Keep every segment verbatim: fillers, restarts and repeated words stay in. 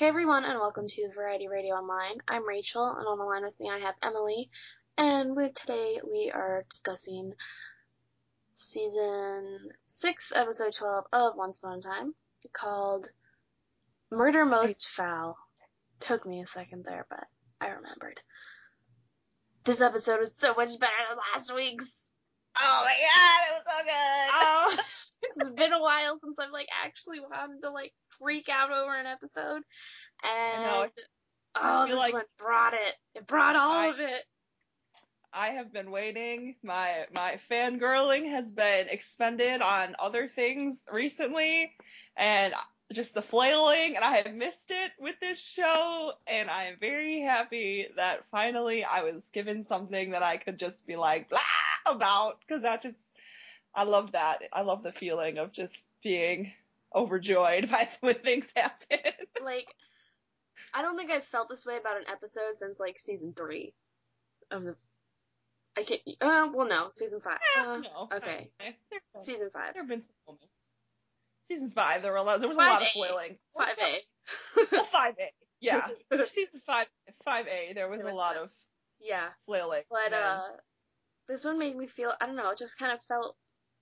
Hey everyone, and welcome to Variety Radio Online. I'm Rachel, and on the line with me I have Emily, and we today we are discussing season six, episode twelve of Once Upon a Time, called Murder Most Foul. Took me a second there, but I remembered. This episode was so much better than last week's. Oh my god, it was so good. Oh, it's been a while since I've like actually wanted to like freak out over an episode, and know. oh, this like one brought it. It brought all I, of it. I have been waiting. My my fangirling has been expended on other things recently, and just the flailing, and I have missed it with this show, and I am very happy that finally I was given something that I could just be like blah about, because that just I love that. I love the feeling of just being overjoyed by when things happen. Like, I don't think I've felt this way about an episode since like season three of the. I can't. Uh, well, no, season five. Uh, no. Okay. okay. Season five. There have been some moments. Season five, there were a lot. There was five a lot A. of flailing. Five A. Well, five A. Yeah. Season five, five A, there was, There was a lot fun. of Yeah. flailing. But and uh, this one made me feel. I don't know. It just kind of felt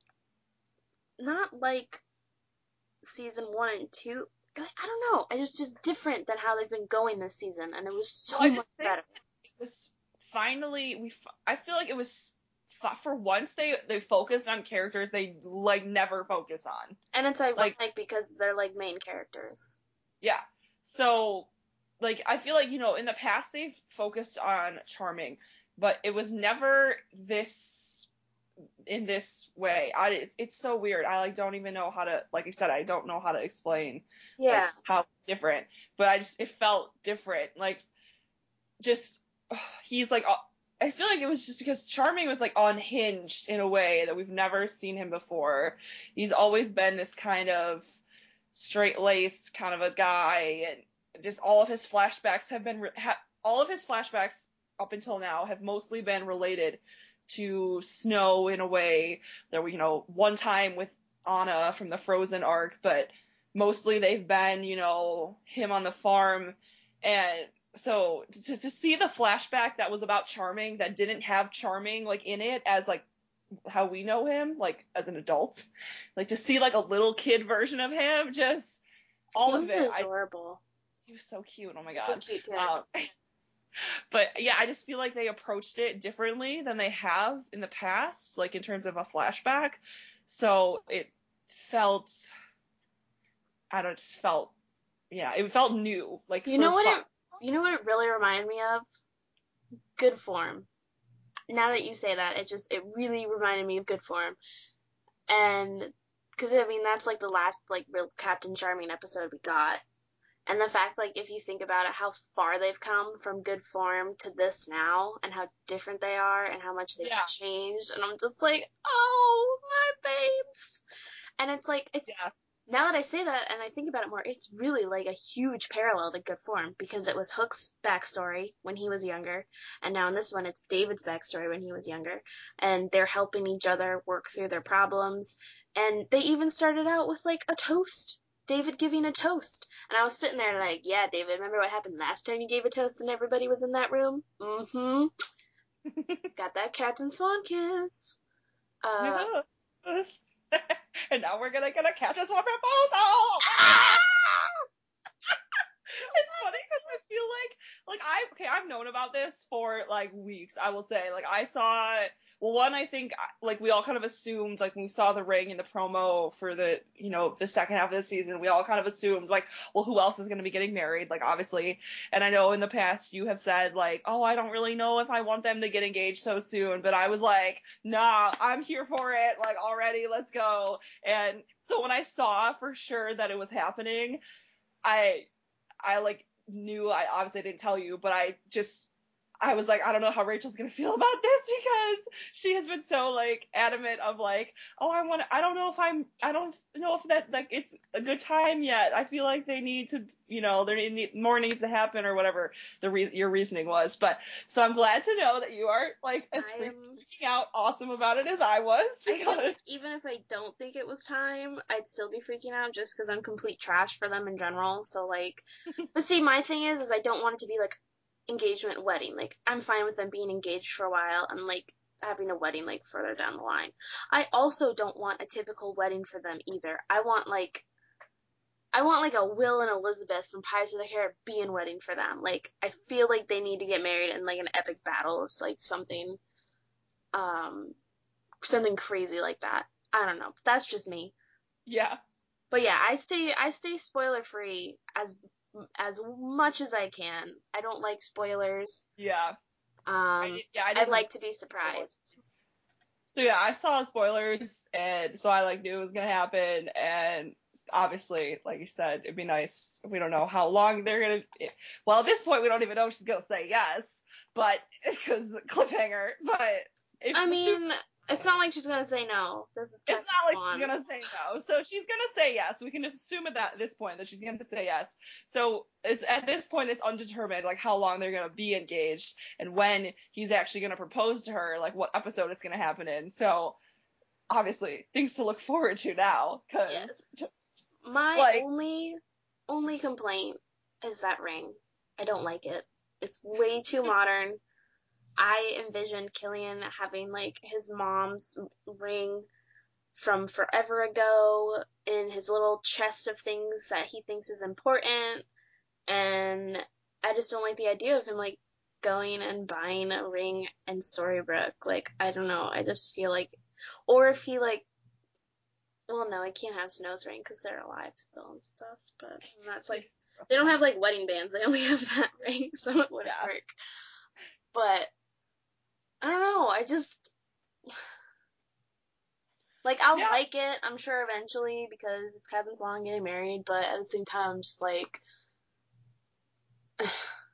not like season one and two. I don't know. It was just different than how they've been going this season, and it was so well, I much just think better. It was finally we. I feel like it was for once they they focused on characters they like never focus on, and it's ironic like because they're like main characters. Yeah. So, like, I feel like, you know, in the past they've focused on Charming, but it was never this in this way. I it's, it's so weird. I like don't even know how to, like I said, I don't know how to explain Yeah. like how it's different, but I just it felt different. Like just he's like I feel like it was just because Charming was like unhinged in a way that we've never seen him before. He's always been this kind of straight-laced kind of a guy, and just all of his flashbacks have been ha, all of his flashbacks up until now have mostly been related to Snow in a way. There were, you know, one time with Anna from the Frozen arc, but mostly they've been, you know, him on the farm. And so to, to see the flashback that was about Charming that didn't have Charming like in it as like how we know him, like as an adult, like to see like a little kid version of him, just all he of it. was adorable. I, he was so cute. Oh my god. So cute kid. Um, but yeah, I just feel like they approached it differently than they have in the past, like in terms of a flashback. So it felt, I don't know, it just felt, yeah, it felt new. Like you know what fun. it, you know what it really reminded me of? Good Form. Now that you say that, it just it really reminded me of Good Form, and because I mean that's like the last like real Captain Charming episode we got, and the fact like if you think about it, how far they've come from Good Form to this now, and how different they are, and how much they've Yeah. changed, and I'm just like, oh my babes, and it's like it's. Yeah. Now that I say that and I think about it more, it's really like a huge parallel to Good Form, because it was Hook's backstory when he was younger, and now in this one it's David's backstory when he was younger, and they're helping each other work through their problems, and they even started out with like a toast, David giving a toast, and I was sitting there like, yeah, David, remember what happened last time you gave a toast and everybody was in that room? Mm-hmm. Got that Captain Swan kiss. Uh, yeah. And now we're gonna get a Captain Swan proposal. Ah! It's funny because I feel like, like I, okay, I've known about this for like weeks. I will say, like I saw, well, one I think like we all kind of assumed, like when we saw the ring in the promo for the, you know, the second half of the season, we all kind of assumed like, well, who else is going to be getting married? Like obviously, and I know in the past you have said like, oh, I don't really know if I want them to get engaged so soon, but I was like, nah, I'm here for it. Like already, let's go. And so when I saw for sure that it was happening, I. I like knew I obviously didn't tell you, but I just I was like, I don't know how Rachel's gonna feel about this because she has been so like adamant of like, oh, I want to, I don't know if I'm, I don't know if that like it's a good time yet. I feel like they need to, you know, there need more needs to happen or whatever the re- your reasoning was. But so I'm glad to know that you are like as I freak- am. freaking out awesome about it as I was I because feel like even if I don't think it was time, I'd still be freaking out just because I'm complete trash for them in general. So like, but see, my thing is, is I don't want it to be like engagement wedding. Like I'm fine with them being engaged for a while and like having a wedding like further down the line. I also don't want a typical wedding for them either. I want like I want like a Will and Elizabeth from Pirates of the Caribbean wedding for them. Like I feel like they need to get married in like an epic battle of like something um something crazy like that. I don't know. That's just me. yeah. But yeah, I stay I stay spoiler free as as much as I can. I don't like spoilers. Yeah. I Um, did, yeah, I I didn't. like to be surprised. So yeah, I saw spoilers, and so I like knew it was gonna happen, and obviously, like you said, it'd be nice. We don't know how long they're gonna. Well, at this point, we don't even know if she's gonna say yes, but because the cliffhanger. But if I the super, mean, it's not like she's gonna say no. This is it's kind not of like she's fun. gonna say no, so she's gonna say yes. We can just assume at that this point that she's gonna say yes. So it's at this point it's undetermined like how long they're gonna be engaged and when he's actually gonna propose to her, like what episode it's gonna happen in. So obviously things to look forward to now because Yes. just My like only only complaint is that ring. I don't like it. It's way too modern. I envision Killian having like his mom's ring from forever ago in his little chest of things that he thinks is important, and I just don't like the idea of him like going and buying a ring in Storybrooke. Like I don't know, I just feel like, or if he like, well no, I can't have Snow's ring because they're alive still and stuff. But that's like they don't have like wedding bands; they only have that ring, so it wouldn't yeah work. But I don't know. I just like I'll yeah like it. I'm sure eventually because it's Kevin Swan getting married. But at the same time, I'm just like I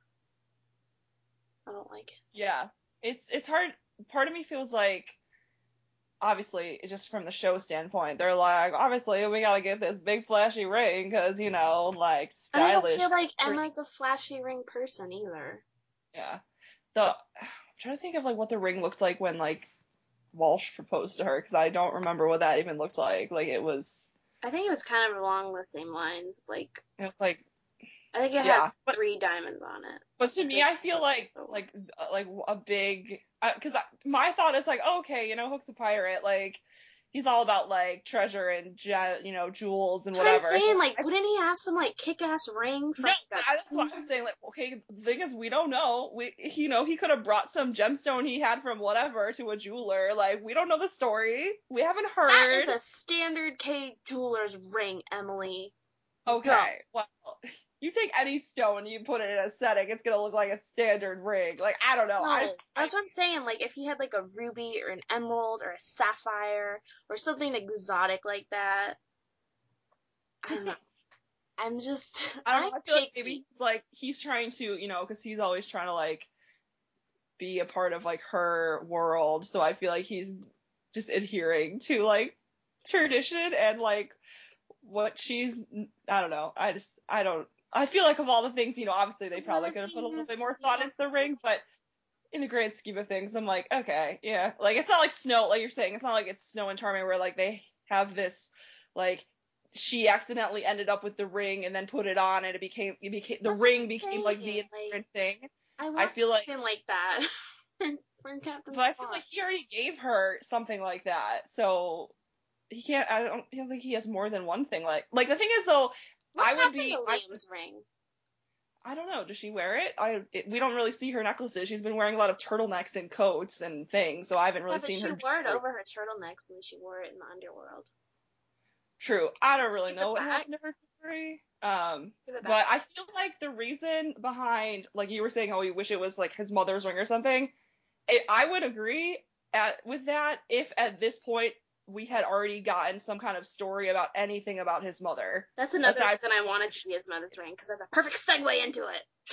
don't like it. yeah it's it's hard. Part of me feels like obviously just from the show standpoint they're like obviously we gotta get this big flashy ring because you know like And I don't stylish. feel like Emma's a flashy ring person either. Yeah. The I'm trying to think of like what the ring looked like when like Walsh proposed to her because I don't remember what that even looked like. Like it was, I think it was kind of along the same lines. Like it was like I think it yeah. had But three diamonds on it. but to me, I feel like like uh, like a big because my thought is like okay, you know, Hook's a pirate, like he's all about like treasure and je- you know jewels and That's what I'm whatever. saying. Like, wouldn't he have some like kick-ass ring from? No, Like, that's what I'm saying. Like, okay, the thing is, we don't know. We, you know, he could have brought some gemstone he had from whatever to a jeweler. Like, we don't know the story. We haven't heard. that is a standard K jeweler's ring, Emily. Okay, Go. well, you take any stone and you put it in a setting, it's gonna look like a standard ring. Like, I don't know. No, I, that's what I'm saying. Like, if he had like a ruby or an emerald or a sapphire or something exotic like that, I don't know. I'm just, I don't I'm know. I feel like picky. maybe he's like he's trying to, you know, because he's always trying to like be a part of like her world. So I feel like he's just adhering to like tradition and like what she's. I don't know. I just I don't. I feel like of all the things, you know, obviously they probably could have put a little bit more thought into the ring, but in the grand scheme of things, I'm like, okay, yeah. Like it's not like Snow, like you're saying, it's not like it's Snow and Charming where like they have this like she accidentally ended up with the ring and then put it on and it became it became the That's what ring I'm became saying, like the like- important thing. I want I feel like something like that for Captain but I feel Swan. like he already gave her something like that. So he can't I don't feel like he has more than one thing like like the thing is though What I would happened be to I, Liam's ring? I don't know. Does she wear it? I it, we don't really see her necklaces. She's been wearing a lot of turtlenecks and coats and things, so I haven't really Yeah, but seen she her. wore it like, over her turtlenecks when she wore it in the underworld. True. I don't Does she really give know it what back? happened to her jewelry. Um, Give it but back. I feel like the reason behind, like you were saying, how you wish it was like his mother's ring or something. It, I would agree at with that if at this point we had already gotten some kind of story about anything about his mother. That's another Aside reason I wanted to be his mother's ring, because that's a perfect segue into it.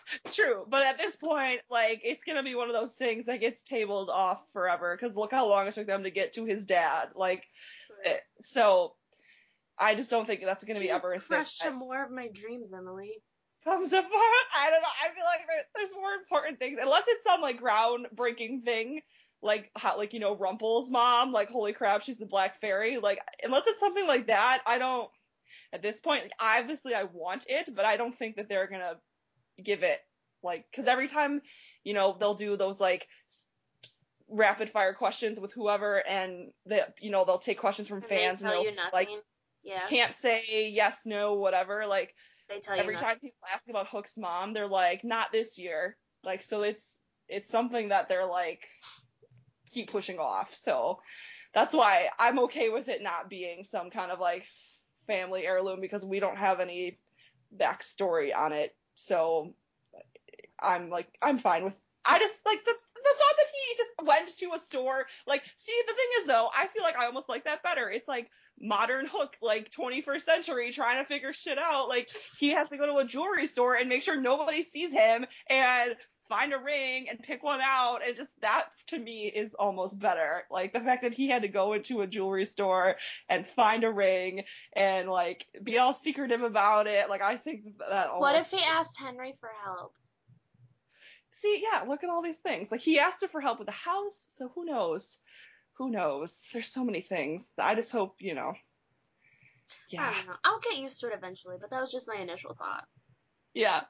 True, but at this point, like, it's gonna be one of those things that gets tabled off forever, because look how long it took them to get to his dad. Like, it, so I just don't think that's gonna be Jeez, ever a thing crush that some more of my dreams, Emily. comes apart. I don't know. I feel like there, there's more important things, unless it's some like groundbreaking thing, like how, like, you know, Rumple's mom. Like, holy crap, she's the Black Fairy. Like, unless it's something like that, I don't. At this point, like, obviously, I want it, but I don't think that they're gonna give it, like, because every time, you know, they'll do those like s- rapid fire questions with whoever, and they, you know, they'll take questions from And fans, they and tell they'll you nothing. like Yeah. can't say yes, no, whatever. Like, They tell you every nothing. time people ask about Hook's mom, they're like, not this year. Like, so it's it's something that they're like keep pushing off. So that's why I'm okay with it not being some kind of like family heirloom, because we don't have any backstory on it. So I'm like, I'm fine with. I just like the the thought that he just went to a store. Like, see, the thing is though, I feel like I almost like that better. It's like modern Hook, like twenty-first century, trying to figure shit out. Like, he has to go to a jewelry store and make sure nobody sees him and find a ring and pick one out, and just that to me is almost better. Like, the fact that he had to go into a jewelry store and find a ring and like be all secretive about it. Like, I think that almost. What if he asked Henry for help? See, yeah, look at all these things. Like, he asked her for help with the house, so who knows? Who knows? There's so many things. I just hope, you know. Yeah. I don't know. I'll get used to it eventually, but that was just my initial thought. Yeah.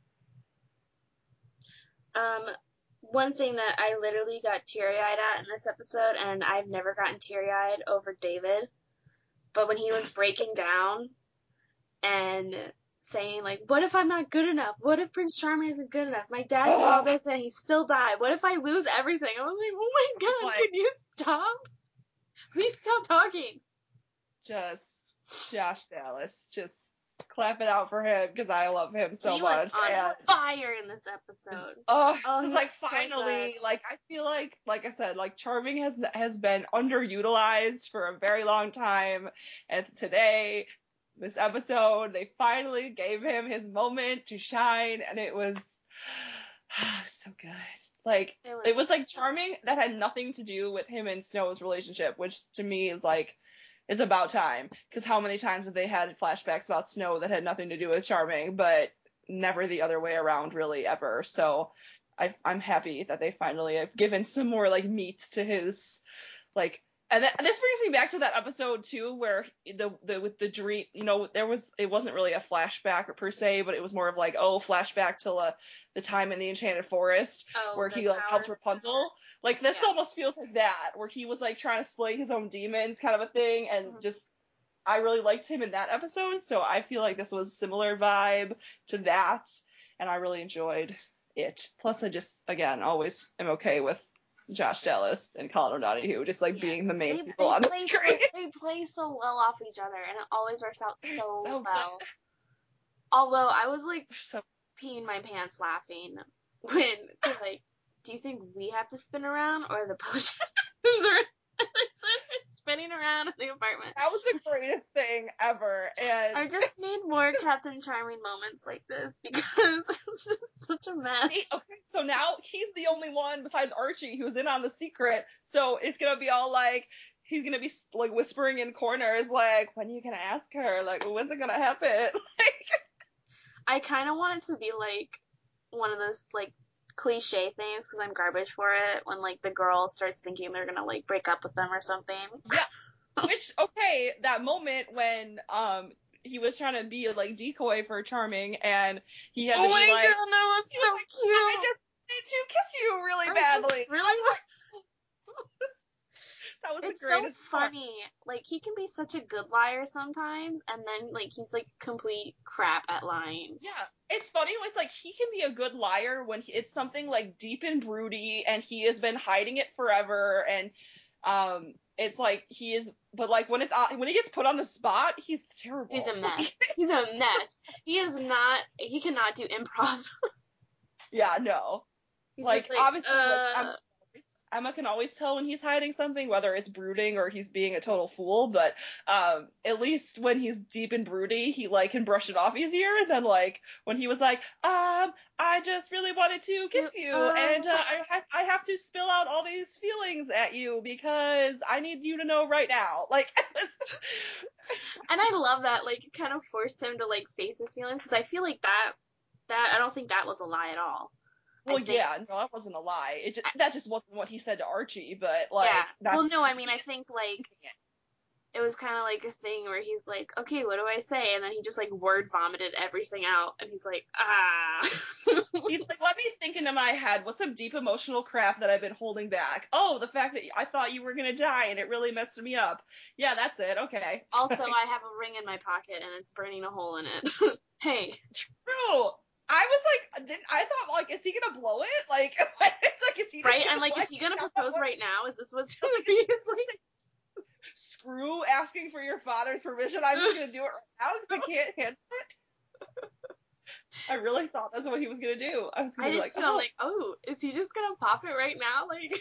Um, one thing that I literally got teary-eyed at in this episode, and I've never gotten teary-eyed over David, but when he was breaking down and saying, like, what if I'm not good enough? What if Prince Charming isn't good enough? My dad did all this and he still died. What if I lose everything? I was like, oh my god, Like, can you stop? Please stop talking. Just Josh Dallas. Just clap it out for him, because I love him so he much. was on and fire in this episode. Oh, Oh, this is he like was so finally, good. like, I feel like, like I said, like, Charming has has been underutilized for a very long time, and today, this episode, they finally gave him his moment to shine, and it was so good. Like, It was- it was like Charming that had nothing to do with him and Snow's relationship, which to me is like, it's about time, because how many times have they had flashbacks about Snow that had nothing to do with Charming, but never the other way around, really, ever. So I, I'm happy that they finally have given some more like meat to his, like, and, th- and this brings me back to that episode too, where the the with the dream, you know, there was, it wasn't really a flashback per se, but it was more of like, oh, flashback to uh, the time in the Enchanted Forest, Oh, where the he like tower. helped Rapunzel. Like, this Yeah. almost feels like that, where he was like trying to slay his own demons, kind of a thing, and Mhm. just, I really liked him in that episode, so I feel like this was a similar vibe to that, and I really enjoyed it. Plus, I just, again, always am okay with Josh Dallas and Colin O'Donoghue just like Yes. being the main they, people they on the play screen. So, they play so well off each other, and it always works out They're so, so well. good. Although I was like So peeing my pants laughing when, cause like, do you think we have to spin around or the potions are spinning around in the apartment? that was the greatest thing ever, and I just need more Captain Charming moments like this, because it's just such a mess. he, okay, so now he's the only one besides Archie who's in on the secret, so it's gonna be all like, he's gonna be like whispering in corners like, when are you gonna ask her, like, when's it gonna happen? Like, I kind of want it to be like one of those like cliche things, because I'm garbage for it, when like the girl starts thinking they're gonna like break up with them or something. yeah, which, okay, that moment when um he was trying to be like decoy for Charming, and he had to Oh be my like, god, that was he so was like, cute. I just need to kiss you really I badly. just really I was like, that was It's the so greatest part. funny. Like, he can be such a good liar sometimes, and then like he's like complete crap at lying. Yeah, it's funny. It's like he can be a good liar when he, it's something like deep and broody, and he has been hiding it forever, and um, it's like he is. But like when it's uh, when he gets put on the spot, he's terrible. He's a mess. He's a mess. He is not. He cannot do improv. Yeah, no. He's Like, just like, obviously, uh, like, I'm, Emma can always tell when he's hiding something, whether it's brooding or he's being a total fool, but um at least when he's deep and broody, he like can brush it off easier than like when he was like, um, I just really wanted to kiss you, um, and uh, I have I have to spill out all these feelings at you because I need you to know right now. Like and I love that, like, it kind of forced him to, like, face his feelings, because I feel like that, that, I don't think that was a lie at all. well, I think, yeah, no, that wasn't a lie. It just, that just wasn't what he said to Archie, but like, yeah. that's Well, no, I mean, I think, like, it was kind of like a thing where he's like, okay, what do I say? And then he just, like, word vomited everything out, and he's like, ah. He's like, let me think into my head. What's some deep emotional crap that I've been holding back? Oh, the fact that I thought you were gonna die and it really messed me up. Yeah, that's it. Okay. Also, I have a ring in my pocket, and it's burning a hole in it. Hey. True. I was like, didn't I thought like, is he gonna blow it? Like, it's like, is he Right? gonna I'm like, blow is he gonna it? propose right now? Is this what's gonna be? It's like, Screw asking for your father's permission. I'm just gonna do it right now because I can't handle it. I really thought that's what he was gonna do. I was gonna I be just like, feel oh. like, oh, is he just gonna pop it right now? Like,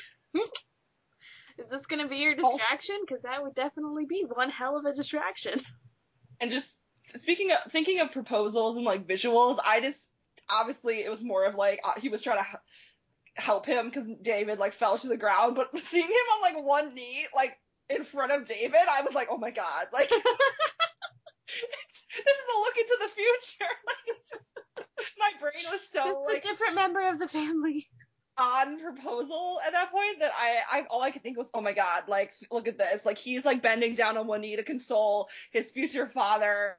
is this gonna be your distraction? Because that would definitely be one hell of a distraction. And just speaking of thinking of proposals and like visuals, I just obviously it was more of like uh, he was trying to h- help him because David like fell to the ground, but seeing him on like one knee like in front of David, I was like, oh my god, like it's, this is a look into the future. Like it's just my brain was so Just like a different member of the family. on proposal at that point that I, I all I could think was, oh my god, like look at this, like he's like bending down on one knee to console his future father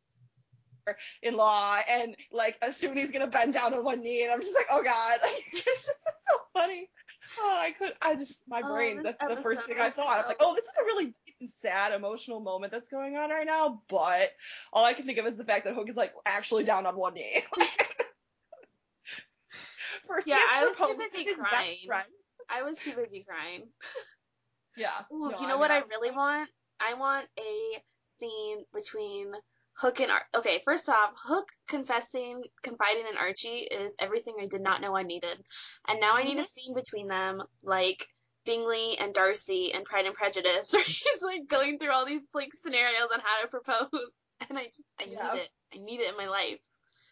in law, and like as soon he's gonna bend down on one knee, and I'm just like, oh god, like, it's just so funny. Oh, I could, I just my Oh, brain. this That's the first episode thing I was thought. I was so- like, oh, this is a really deep and sad emotional moment that's going on right now. But all I can think of is the fact that Hook is like actually down on one knee. First, Yeah, he has I was too proposed to busy his best crying. friend. I was too busy crying. Yeah. Ooh, No, you know I what mean, I was really like, want? I want a scene between Hook and Ar- okay, first off, Hook confessing, confiding in Archie is everything I did not know I needed. And now I need a Mhm. scene between them, like Bingley and Darcy and Pride and Prejudice, where he's like going through all these like scenarios on how to propose. And I just, I Yeah. need it. I need it in my life.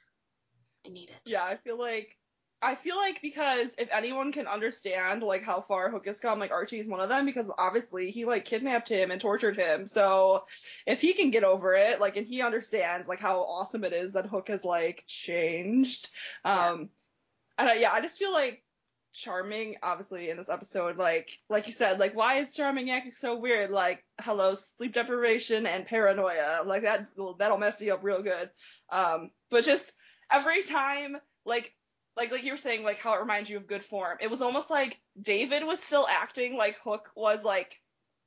I need it. Yeah, I feel like I feel like because if anyone can understand like how far Hook has come, like Archie's one of them because obviously he like kidnapped him and tortured him. So if he can get over it, like and he understands like how awesome it is that Hook has like changed. Um and I, yeah, I just feel like Charming obviously in this episode like like you said, like why is Charming acting so weird? Like hello, sleep deprivation and paranoia. Like that that'll mess you up real good. Um but just every time like like like you were saying, like how it reminds you of Good Form. It was almost like David was still acting like Hook was like,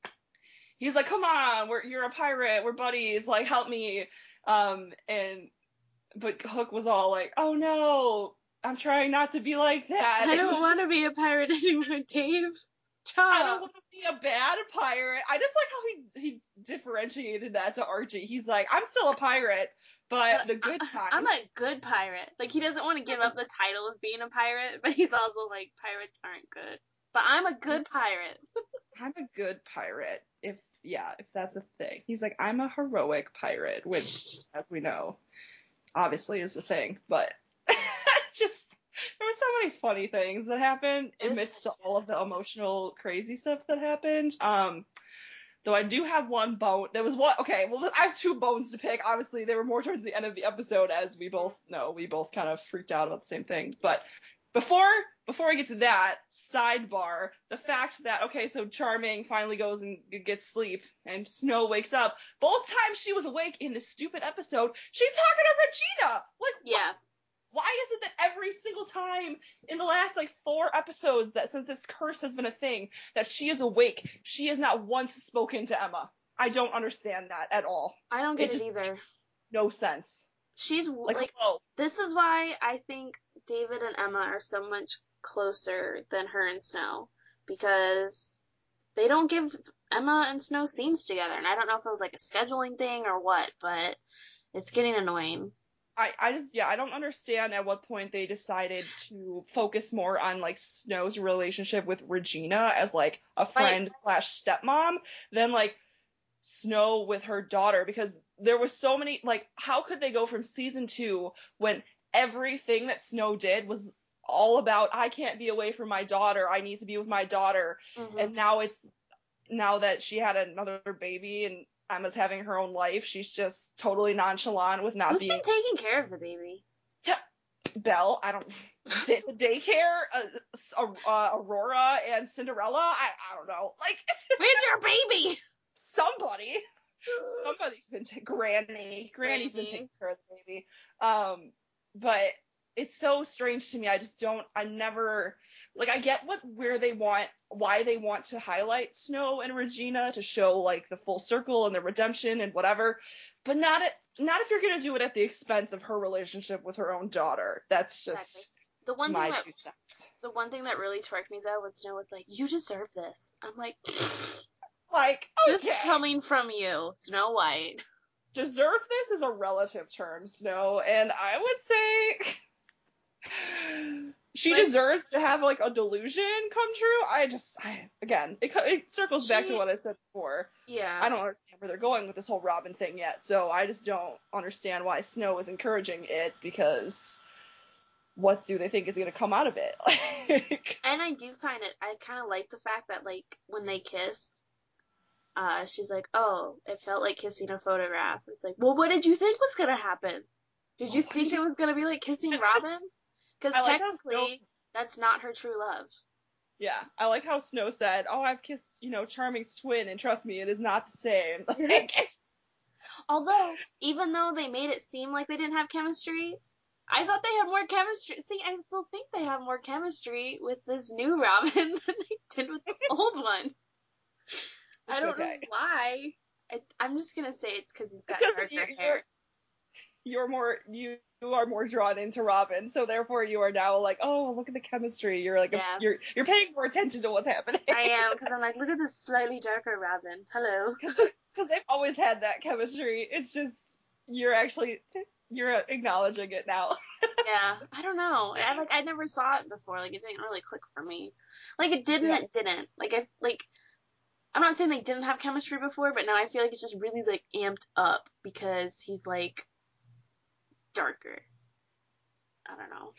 he's like, come on, we're you're a pirate, we're buddies, like help me. Um, and but Hook was all like, oh no, I'm trying not to be like that. I It don't was want just- to be a pirate anymore, Dave. I don't Stop. want to be a bad pirate. I just like how he he differentiated that to Archie. He's like, I'm still a pirate, but the good times. I'm a good pirate. Like, he doesn't want to give up the title of being a pirate, but he's also like, pirates aren't good. But I'm a good pirate. I'm a good pirate. If yeah, if that's a thing. He's like, I'm a heroic pirate, which, as we know, obviously is a thing. But just there were so many funny things that happened It was amidst such all of the emotional, crazy stuff that happened. Um, though I do have one bone. There was one. Okay, well, I have two bones to pick. Obviously, they were more towards the end of the episode, as we both know. We both kind of freaked out about the same thing. But before before I get to that, sidebar, the fact that, okay, so Charming finally goes and g- gets sleep, and Snow wakes up. Both times she was awake in this stupid episode, she's talking to Regina! Like, wh- Yeah. why is it that every single time in the last, like, four episodes that since this curse has been a thing, that she is awake, she has not once spoken to Emma? I don't understand that at all. I don't get It it, just- either. No sense. She's, Like, like, hello. this is why I think David and Emma are so much closer than her and Snow. Because they don't give Emma and Snow scenes together. And I don't know if it was like a scheduling thing or what, but it's getting annoying. I, I just, yeah, I don't understand at what point they decided to focus more on like Snow's relationship with Regina as like a Like, friend slash stepmom than like Snow with her daughter, because there was so many, like, how could they go from season two when everything that Snow did was all about, I can't be away from my daughter, I need to be with my daughter, hmm and now it's, now that she had another baby and Emma's having her own life, she's just totally nonchalant with not who's being been taking care of the baby? Belle. I don't, the daycare, uh, uh, Aurora and Cinderella. I, I don't know. Like, Where's your baby? somebody, somebody's been t- Granny. Granny's been taking Granny. care of the baby. Um, but it's so strange to me. I just don't. I never like. I get what where they want, why they want to highlight Snow and Regina to show like the full circle and the redemption and whatever, but not at not if you're gonna do it at the expense of her relationship with her own daughter. That's Exactly. just The one thing my that two cents. the one thing that really twerked me though was Snow was like, "You deserve this." I'm like, Like, this okay, coming from you, Snow White. deserve this is a relative term, Snow, and I would say she Like, deserves to have like a delusion come true. I just, I, again, it, it circles back to she, what I said before. yeah. I don't understand where they're going with this whole Robin thing yet, so I just don't understand why Snow is encouraging it, because what do they think is going to come out of it? Like, And I do kind of, I kind of like the fact that like when they kissed, uh, she's like, "Oh, it felt like kissing a photograph." It's like, well, what did you think was gonna happen? Did you think it was gonna be like kissing Robin? Because I like how Snow, technically, that's not her true love. yeah, I like how Snow said, "Oh, I've kissed, you know, Charming's twin, and trust me, it is not the same." Like, Although, even though they made it seem like they didn't have chemistry, I thought they had more chemistry. See, I still think they have more chemistry with this new Robin than they did with the old one. I don't know okay. why. I, I'm just gonna say it's because he's got Because darker you're, hair. you're more you you are more drawn into Robin, so therefore you are now like, oh, look at the chemistry. You're like a, Yeah, you're you're paying more attention to what's happening. I am because I'm like, look at this slightly darker Robin. Hello. Because they've always had that chemistry. It's just you're actually you're acknowledging it now. Yeah, I don't know. I like I never saw it before. Like it didn't really click for me. Like it didn't. Yeah. It didn't. Like I like. I'm not saying they didn't have chemistry before, but now I feel like it's just really like amped up because he's like darker. I don't know.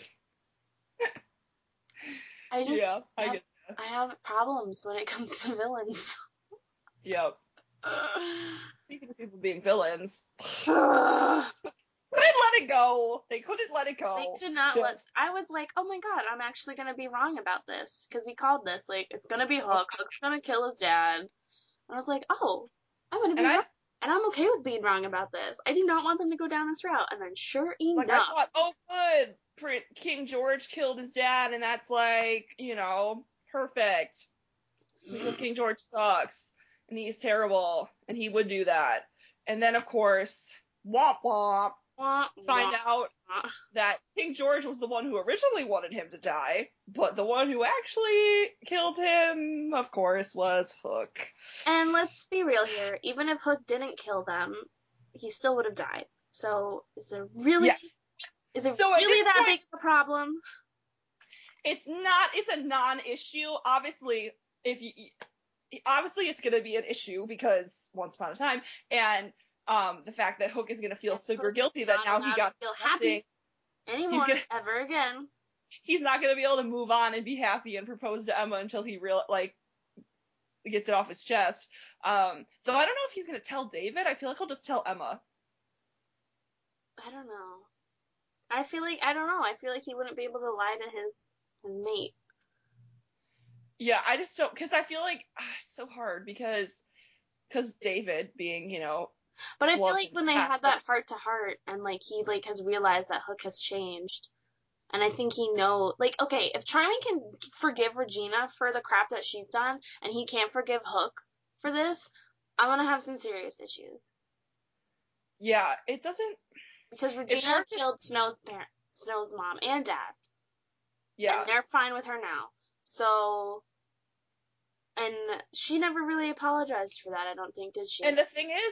I just Yeah, I have, get that. I have problems when it comes to villains. Yep. Speaking of people being villains, Ugh. couldn't let it go. They couldn't let it go. They could not Just, let. I was like, oh my god, I'm actually gonna be wrong about this because we called this like it's gonna be Hook. Hook's gonna kill his dad. And I was like, oh, I'm gonna be and I wrong, and I'm okay with being wrong about this. I do not want them to go down this route. And then, sure like I enough, thought, oh good, Prin- King George killed his dad, and that's like, you know, perfect. Because King George sucks and he's terrible and he would do that. And then of course, womp womp, wah, find wah, out wah. that King George was the one who originally wanted him to die, but the one who actually killed him, of course, was Hook. And let's be real here. Even if Hook didn't kill them, he still would have died. So is it really? Yes. Is it So at really this that point, big of a problem? it's not, it's a non-issue. Obviously, if you, obviously it's going to be an issue because once upon a time, and um, the fact that Hook is going to feel Yes, super Hook guilty is that not now he allowed got to feel something. happy anymore gonna- ever again. He's not going to be able to move on and be happy and propose to Emma until he real like gets it off his chest. Um, though I don't know if he's going to tell David. I feel like he'll just tell Emma. I don't know. I feel like I don't know. I feel like he wouldn't be able to lie to his, his mate. Yeah, I just don't, because I feel like ah, it's so hard because because David being, you know, But I feel well, like when they had that heart to heart and like he like has realized that Hook has changed, and I think he know like okay, if Charming can forgive Regina for the crap that she's done and he can't forgive Hook for this, I'm gonna have some serious issues. Yeah, it doesn't. Because It's Regina hard to. killed Snow's parent, Snow's mom and dad, Yeah, and they're fine with her now. So, and she never really apologized for that. I don't think, did she? and the thing is,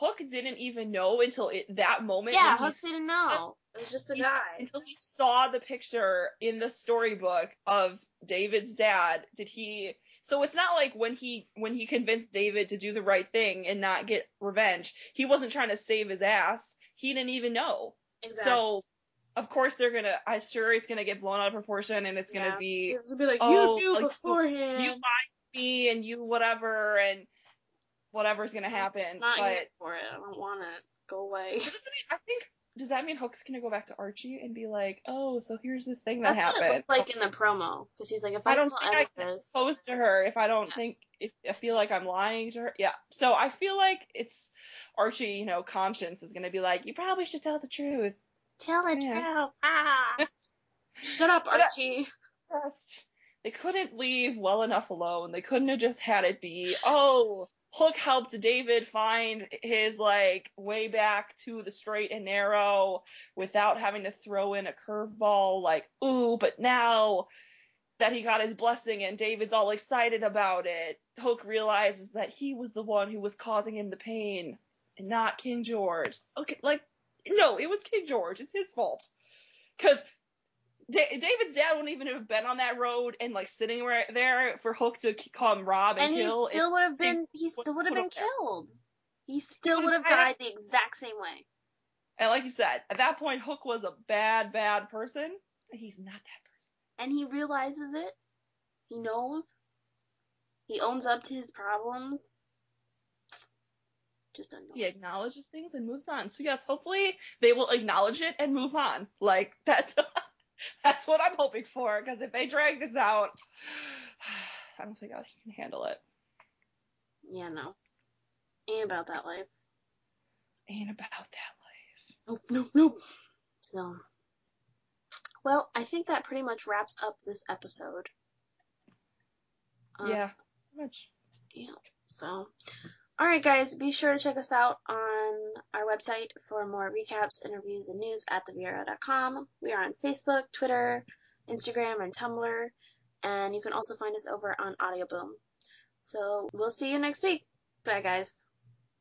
Hook didn't even know until it, that moment. Yeah, when he Hook didn't know. It was just a he, guy. until he saw the picture in the storybook of David's dad. Did he? So it's not like when he when he convinced David to do the right thing and not get revenge, he wasn't trying to save his ass. He didn't even know. Exactly. So of course they're gonna. I'm sure it's gonna get blown out of proportion, and it's Yeah. gonna be, It's gonna be like, oh, you knew like, beforehand. you lied to me, and you whatever, and whatever's gonna happen. It's not but here for it. I don't want it. Go away. Does that mean, I think, does that mean Hook's gonna go back to Archie and be like, oh, so here's this thing that That's happened? what it looked like in the promo. Because he's like, if I, I don't tell think Everett I can this, expose to her if I don't Yeah. think, if I feel like I'm lying to her. Yeah. So I feel like it's Archie, you know, conscience is gonna be like, you probably should tell the truth. tell the Yeah. truth. Ah. Shut up, But I- Archie. Just, they couldn't leave well enough alone. They couldn't have just had it be, oh, Hook helped David find his, like, way back to the straight and narrow without having to throw in a curveball, like, ooh, but now that he got his blessing and David's all excited about it, Hook realizes that he was the one who was causing him the pain and not King George. Okay, like, no, it was King George. It's his fault. Because Da- David's dad wouldn't even have been on that road and like sitting right there for Hook to come rob and, And he kill. still would have been, and he still would have put been him there. killed. He still would've would have died. died the exact same way. And like you said, at that point, Hook was a bad, bad person. He's not that person. And he realizes it. He knows. He owns up to his problems. Just annoying. He acknowledges things and moves on. So yes, hopefully they will acknowledge it and move on. Like that's that's what I'm hoping for. Because if they drag this out, I don't think I can handle it. Yeah, no. Ain't about that life. Ain't about that life. Nope, nope, nope. So, well, I think that pretty much wraps up this episode. Um, Yeah, pretty much. Yeah. So, alright guys, be sure to check us out on our website for more recaps, interviews, and news at the viera dot com. We are on Facebook, Twitter, Instagram, and Tumblr. And you can also find us over on Audioboom. So, we'll see you next week. Bye, guys.